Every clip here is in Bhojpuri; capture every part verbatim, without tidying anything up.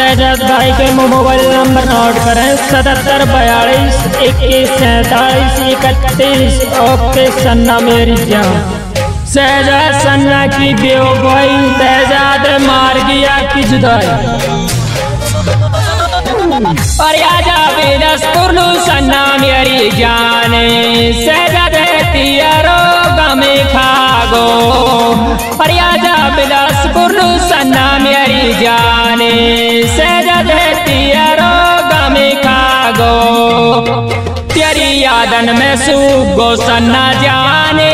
शहजाद भाई के मोबाइल नंबर नोट करें सतहत्तर बयालीस इक्कीस सैंतालीस इकतीस। ओके सन्ना मेरी जान। शहजाद सन्ना की बेवफाई शहजाद मार गया की जुदाई। और आजा बिलासपुर सन्ना मेरी जान। शहजाद तियारो गमे खागो। और आजा बिलासपुर सन्ना मेरी जान। शहजाद तियारो गमे खागो। तेरी यादन में सुगो सन्ना जाने।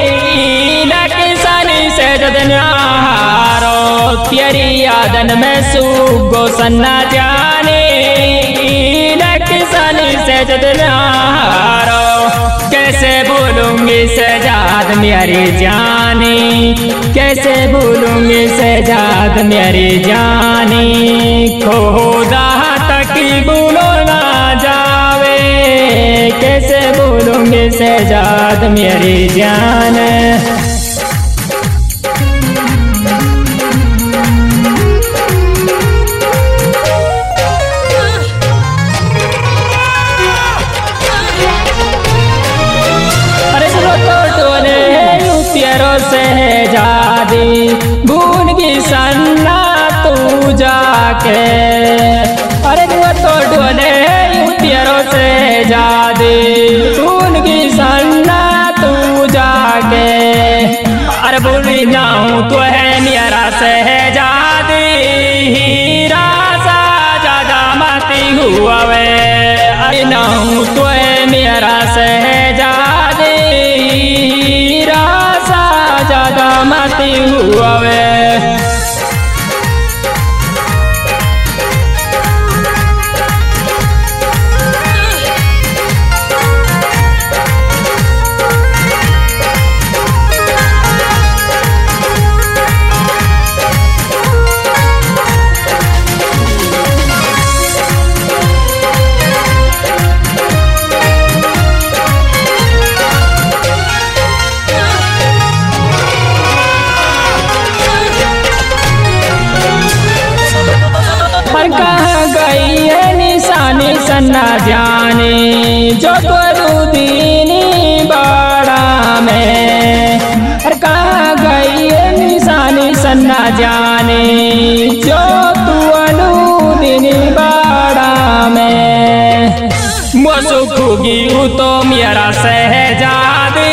हारो तेरी यादन में सुगो सन्ना जाने। लक्सन से हारो कैसे भूलूंगी शहजाद मेरी जानी। कैसे भूलूंगी शहजाद मेरी जानी। खुदा तक भूलो ना जावे। कैसे भूलूंगी शहजाद मेरी जान। शहजादी भूल की सन्ना तू जाके। अरे तो डोले तेरो शहजादी भूल की सन्ना तू जाके। अरे भूल जाऊं तो है मेरा शहजादी। हीरा सा ज्यादा माती हुआ वे। अरे नाऊं तो है मेरा शहजादी। ज्यादा माती हुआ वे। कहाँ गई है निशानी सन्ना जाने। जो तो दीनी बाड़ा में। और कहाँ गई है निशानी सन्ना जाने। जो तू दीनी बाड़ा में। मुसुखुगी तो मेरा शहजादी।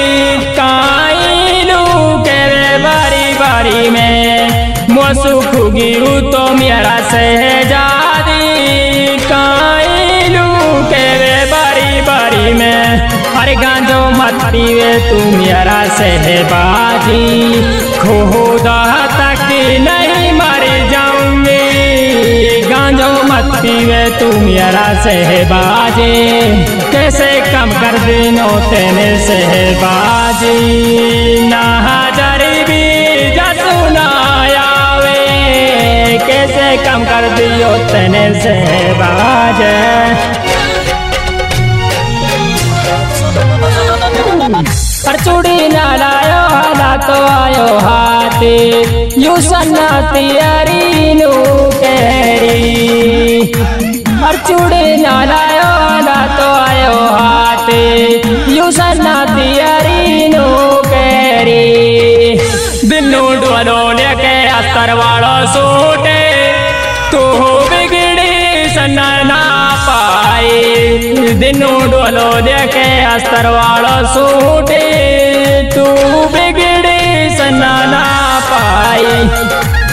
काई लू के बारी बारी में। मुसुखुगी तो मेरा शहजादी। काइलू के वे बारी बारी में। अरे गांजो मत पीवे तू मेरा शहबाजी। खुदा तक नहीं मर जाऊंगी। गांजो मत पीवे तू मेरा शहबाजी। कैसे कम कर दिनो तेने शहबाजी। ना जरी भी जसुनाया। कैसे कम कर दियो तने शहबाज। पर चूड़ी ना लायो हाला तो आयो हाथी। यू सन्ना तियारी नू कहरी। पर चूड़ी ना लायो हाला तो आयो हाथी। यू सन्ना तियारी नू कहरी। दिनू डोलो लेके अस्तर वालो सूटे। तू बिगड़ी सन्ना ना पाई। दिनू डोलो लेके अस्तर वालो सूटे। तू बिगड़ी सन्ना ना पाई।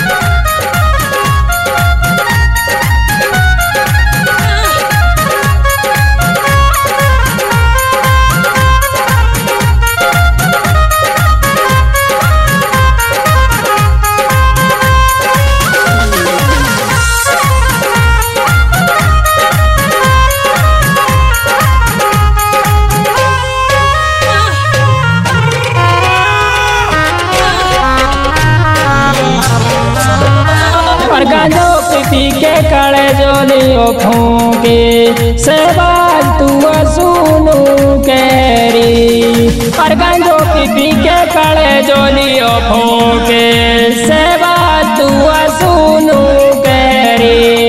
गांजो पी के कड़े जोलियो फूके। सेवाल तू सुनू कैरी। और गांजो पी के कड़े जोलियो फूके। सेवाल तू सुनू कैरी।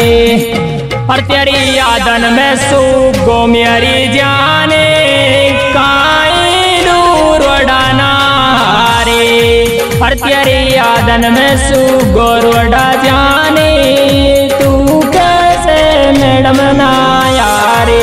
और तेरी यादन में सुगो मेरी जाने काई दूर उड़ाना रे। और तेरी यादन में सुगो उड़ा जाने तू कैसे मैडम ना यारे।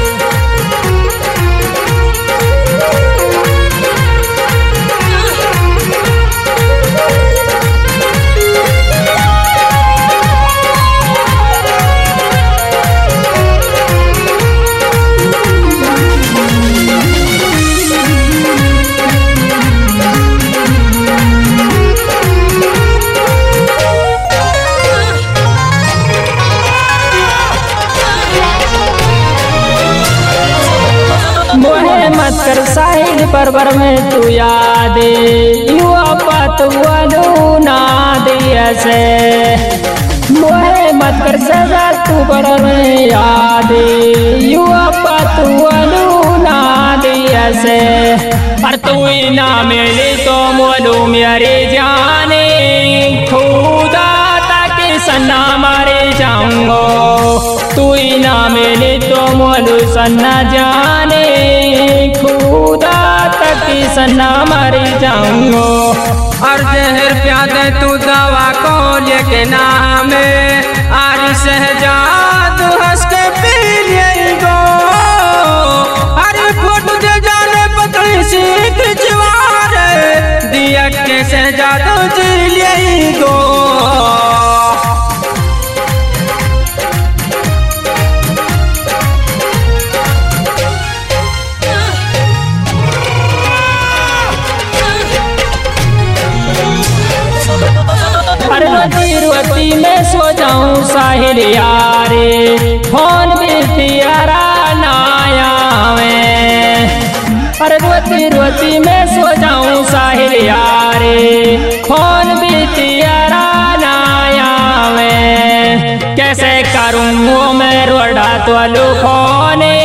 मोहे मत कर साहिल परवर में तू याद युवा पतवालू ना दिया से। मोहे मत कर सजा तू परवर में याद युवा पतवालू ना दिया से। पर तू ना मिली तो मोलू मेरे जाने खुदा तक सन्ना मारे जाऊंगो। तू ना मिली तो मोलू सन्ना जाने खुदा तक सन्ना मर जाऊंगो। और जहर प्यादे तू दवा को लेके नाम आज शहजाद हंस के पी लेगो। अरे फोटो दे जाने पतली सी खिंचवार दिया के शहजाद जी लेगो। रोती रोती में सो जाऊं साहिल यारे फोन भी तियारा नाया में। अरे रोती रोती में सो जाऊं साहिल यारे फोन भी तियारा नाया में। कैसे करूं वो मैं रोड़ा तो लुखोने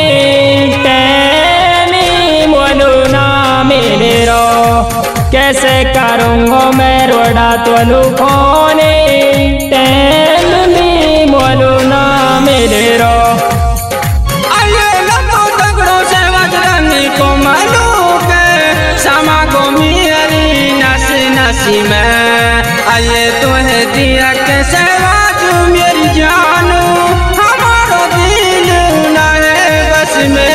टेनी मोलू ना मिले रो। कैसे करूँगो मैं रोड़ा तो लुखोने टेन में मोलू ना मिले रो। अये लम्बो डगरो से वजरंगी को मलू के समा को मेरी नसी नसी में। अये तुम्हें दिया के सहवाज मेरी जानू हमारो दिल ना है बस में।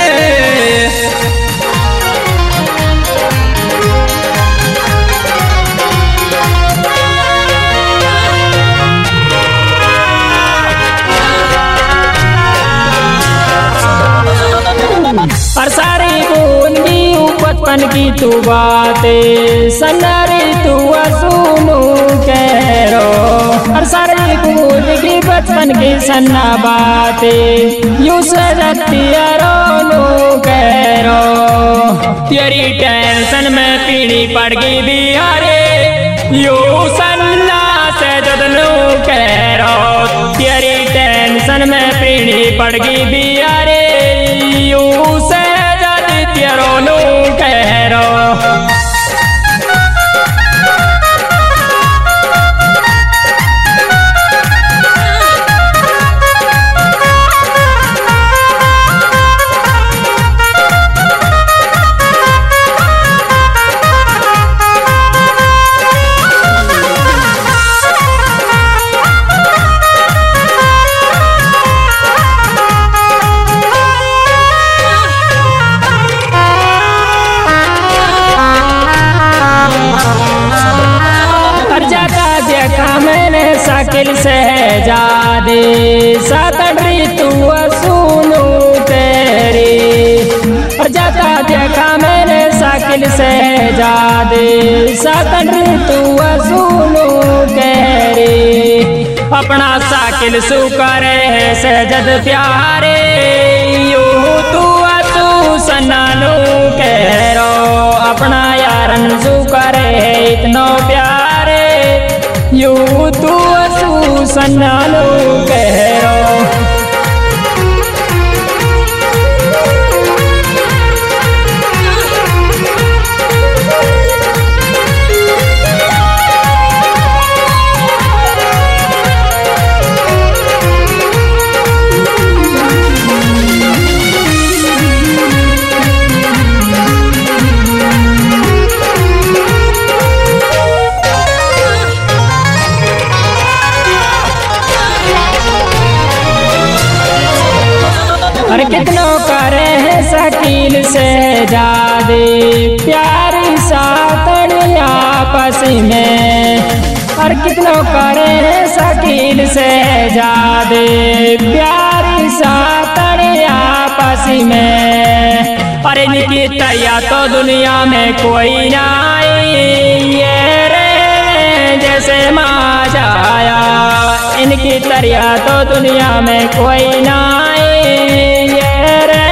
और सारी बूंदी बचपन की तू बातें सन्नारी तू सुनू करो। और सारी बूंद की बचपन की सन्ना बातें यूं सजतिया रोनू करो। तेरी टेंशन में पीड़ी पड़ गई बिहारे यूं सन्ना से जदनू करो। तेरी टेंशन में पीड़ी पड़ गई बिहारे यूं से जद तेरो नू करो। साकिल शहजादे सातड़ी तू सुनू तेरी। और जाता देखा मैंने साकिल शहजादे सातड़ी तू सुनू तेरी। अपना साकिल सुकर है सहजद प्यारे यू तू तू सन्नानू करो। अपना यारन सुकर है इतना प्यारे यू तू असू सन्नानू करो। और कितनों करे है शकील से जादे प्यारी सातड़ी आपस में। और कितनों करे है शकील से जादे प्यारी सातड़ी आपस में। और इनकी तैया तो दुनिया में कोई ना ये रे जैसे माँ जाया। इनकी तैया तो दुनिया में कोई ना ये रे